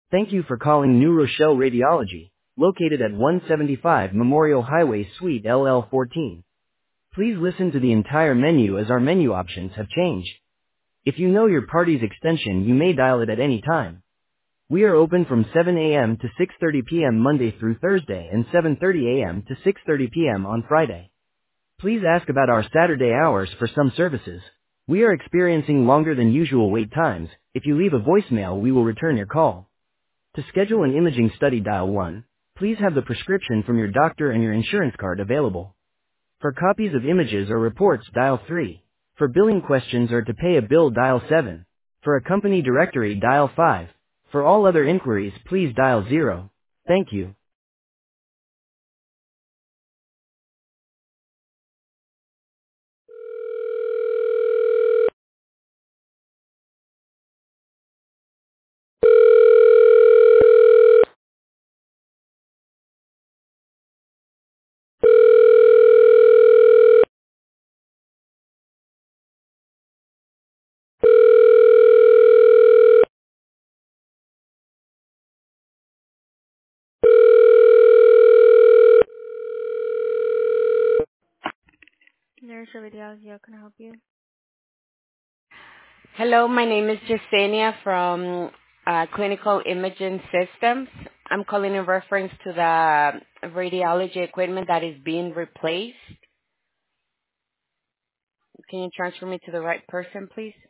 Thank you for calling New Rochelle Radiology, located at 175 Memorial Highway Suite LL14. Please listen to the entire menu as our menu options have changed. If you know your party's extension, you may dial it at any time. We are open from 7 a.m. to 6:30 p.m. Monday through Thursday and 7:30 a.m. to 6:30 p.m. on Friday. Please ask about our Saturday hours for some services. We are experiencing longer than usual wait times. If you leave a voicemail, we will return your call. To schedule an imaging study, dial 1. Please have the prescription from your doctor and your insurance card available. For copies of images or reports, dial 3. For billing questions or to pay a bill, dial 7. For a company directory, dial 5. For all other inquiries, please dial 0. Thank you. Nurse Radiology, how can I help you? Hello, my name is Jasenia from Clinical Imaging Systems. I'm calling in reference to the radiology equipment that is being replaced. Can you transfer me to the right person, please?